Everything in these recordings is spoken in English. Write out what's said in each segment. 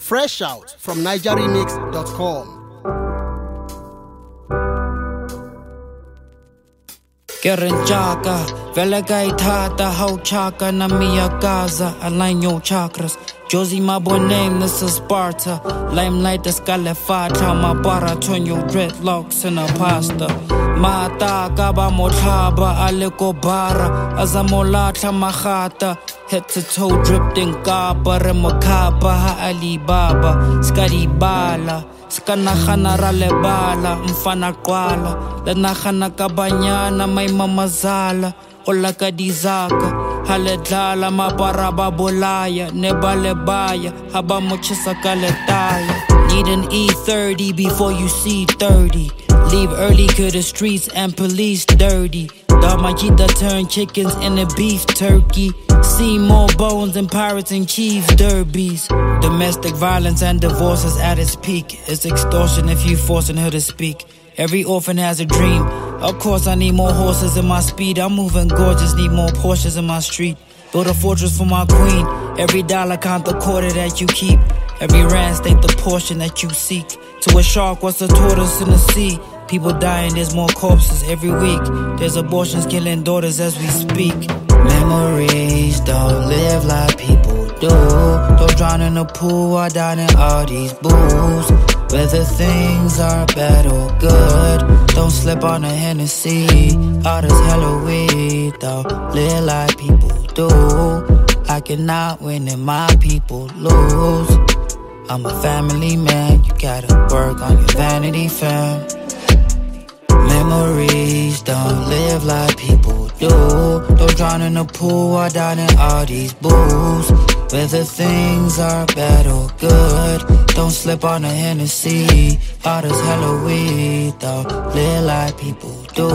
Fresh out from NigerRemix.com. Kerenchaka, Velagai Tata, How Chaka, Namia Gaza, align your chakras. Josie, my boy name, this is Sparta. Limelight, the Scalefata, my bara, turn your dreadlocks in a pasta. Mata, Gaba Motaba, Aleko Bara, Azamolata Mahata, head to toe dripped in Gaba, Remakaba, Ha Ali Baba, Skadi Bala. Skanahana ralebala, mfana kwala. Lanahana kabanyana, may mamazala. Ola kadizaka, haledlala, mabaraba bolaya. Nebalebaya, haba mochisa kaletaya. Need an E30 before you see 30. Leave early cause the streets and police dirty. Damajita turn chickens into beef turkey. See more bones than pirates and chiefs derbies. Domestic violence and divorce is at its peak. It's extortion if you forcing her to speak. Every orphan has a dream. Of course I need more horses in my speed. I'm moving gorgeous, need more Porsches in my street. Build a fortress for my queen. Every dollar count the quarter that you keep. Every rand state the portion that you seek. To a shark, what's the tortoise in the sea? People dying, there's more corpses every week. There's abortions killing daughters as we speak. Memories don't live like people do. Don't drown in the pool or down in all these booze. Whether things are bad or good, don't slip on the Hennessy. All this hella weed, don't live like people do. I cannot win and my people lose. I'm a family man, you gotta work on your vanity, fam. Memories don't live like people do. Don't drown in the pool or down in all these booze. Whether things are bad or good, don't slip on the Hennessy. All this hella weed, don't live like people do.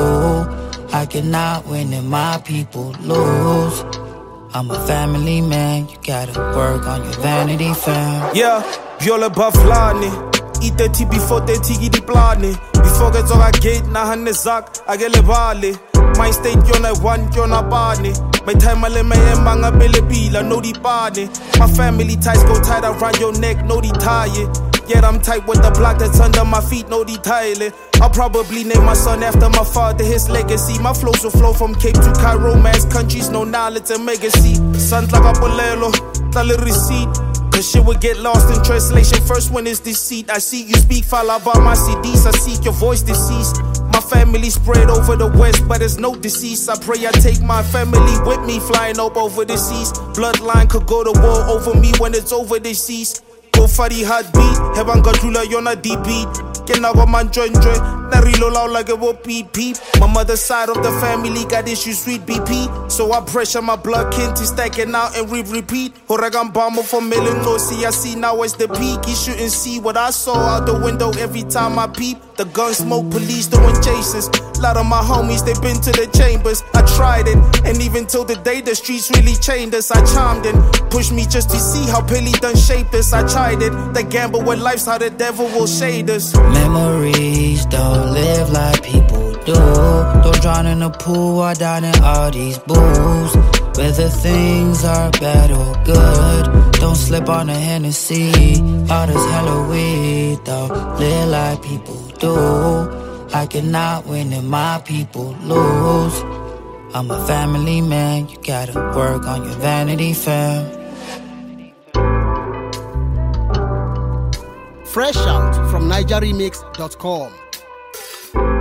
I cannot win and my people lose. I'm a family man, you gotta work on your vanity, fam. Yeah, viola baflane. I-30 before 30 gidi plane. Before get on a gate na hanezak agele bale. My state yona one yona bane. My time ale me embanga belebila no di bane. My family ties go tight around your neck, no di tie. Yet I'm tight with the block that's under my feet, no di tie. I'll probably name my son after my father, his legacy. My flows will flow from Cape to Cairo, mass countries, no knowledge and legacy. Sons like a bolelo, tale receipt. Cause shit would get lost in translation first when it's deceit. I see you speak, follow by my CDs. I seek your voice deceased. My family spread over the west, but there's no deceased. I pray I take my family with me, flying up over the seas. Bloodline could go to war over me when it's over the seas. Go for the heartbeat, heaven got rula, you're not deep beat. Kenawa man join, narilo lao like a wo peep peep. My mother's side of the family got issues with BP. So I pressure my blood kin to stacking out and repeat. Horagan bomber for million no see I see now it's the peak. You shouldn't see what I saw out the window every time I peep. The gun smoke, police doing chases. Lot of my homies, they been to the chambers. I tried it, and even till the day the streets really chained us. I chimed in, pushed me just to see how Billy done shaped us. I tried it, the gamble with life's how the devil will shade us. Memories don't live like people do. Don't drown in the pool or down in all these booze. Whether things are bad or good, don't slip on the Hennessy. All this hella weed, don't live like people do. I cannot win and my people lose. I'm a family man, you gotta work on your vanity, fam. Fresh out from NigerRemix.com.